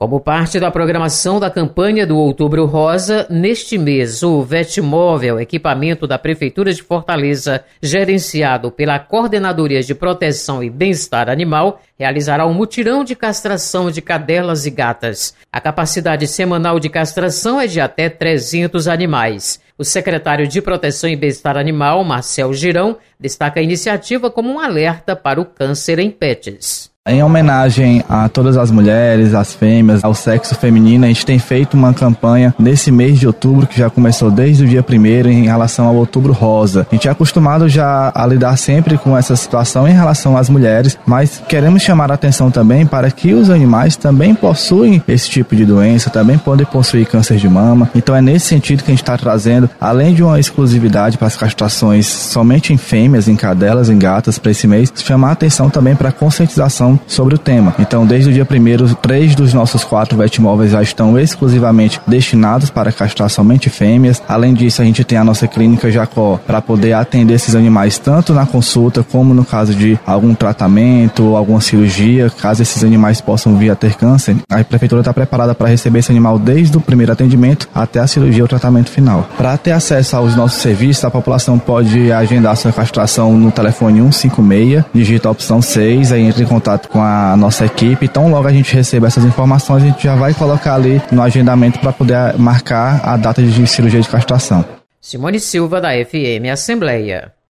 Como parte da programação da campanha do Outubro Rosa, neste mês o Vetmóvel, equipamento da Prefeitura de Fortaleza, gerenciado pela Coordenadoria de Proteção e Bem-Estar Animal, realizará um mutirão de castração de cadelas e gatas. A capacidade semanal de castração é de até 300 animais. O secretário de Proteção e Bem-Estar Animal, Marcel Girão, destaca a iniciativa como um alerta para o câncer em pets. Em homenagem a todas as mulheres, as fêmeas, ao sexo feminino, a gente tem feito uma campanha nesse mês de outubro, que já começou desde o dia 1º, em relação ao Outubro Rosa. A gente é acostumado já a lidar sempre com essa situação em relação às mulheres, mas queremos chamar a atenção também para que os animais também possuem esse tipo de doença, também podem possuir câncer de mama. Então é nesse sentido que a gente está trazendo, além de uma exclusividade para as castrações somente em fêmeas, em cadelas, em gatas para esse mês, chamar a atenção também para a conscientização sobre o tema. Então, desde o dia 1º, 3 dos nossos 4 vetmóveis já estão exclusivamente destinados para castrar somente fêmeas. Além disso, a gente tem a nossa clínica Jacó para poder atender esses animais tanto na consulta como no caso de algum tratamento ou alguma cirurgia, caso esses animais possam vir a ter câncer. A prefeitura está preparada para receber esse animal desde o primeiro atendimento até a cirurgia ou tratamento final. Para ter acesso aos nossos serviços, a população pode agendar sua castração no telefone 156, digita a opção 6, aí entra em contato com a nossa equipe. Então logo a gente recebe essas informações, a gente já vai colocar ali no agendamento para poder marcar a data de cirurgia de castração. Simone Silva, da FM Assembleia.